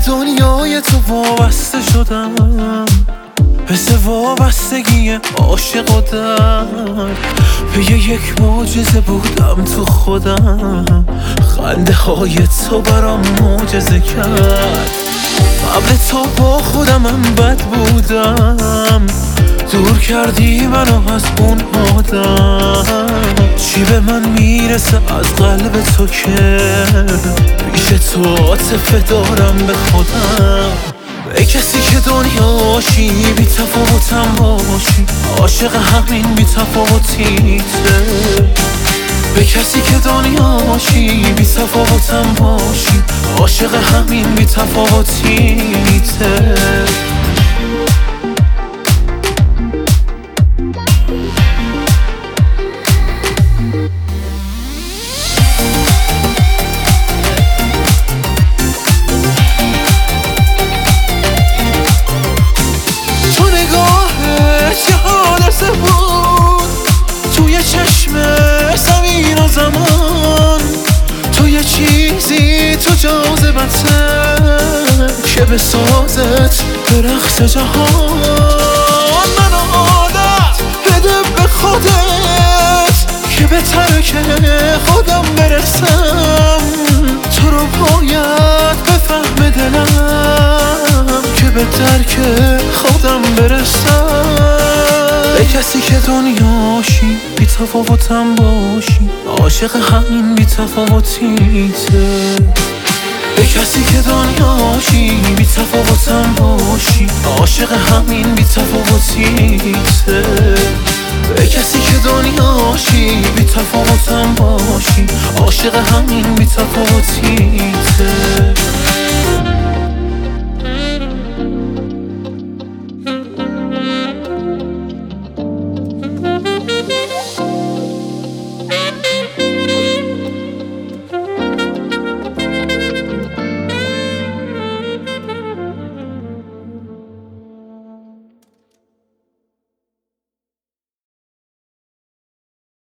دنیای تو وابسته شدم، مثل وابستگی عاشق و درد. به یک معجزه بودم تو خودم، خنده های تو برام معجزه کرد. قبل تو با خودمم بد بودم، دور کردی منو از اون آدم. چی به من میرسه از قلب تو که پیش تو عاطفه دارم به خودم. به کسی که دنیاشی بی تفاوتم باشی، عاشق همین بی تفاوتیته. به کسی که دنیاشی بی تفاوتم باشی، عاشق همین بی تفاوتیته. توی چشم زمین و زمان، تو یه چیزی تو جاذبته که بسازت درخت جهان. منو عادت بده به خودت که به ترک خودم برسم. تو رو باید بفهم دلم که به درک خودم برسم. به کسی که دنیاشی بی تفاوتم باشی، عاشق همین بی تفاوتیته. به کسی که دنیاشی بی تفاوتم باشی، عاشق همین بی تفاوتیته. به کسی که دنیاشی بی تفاوتم باشی، عاشق همین بی تفاوتیته.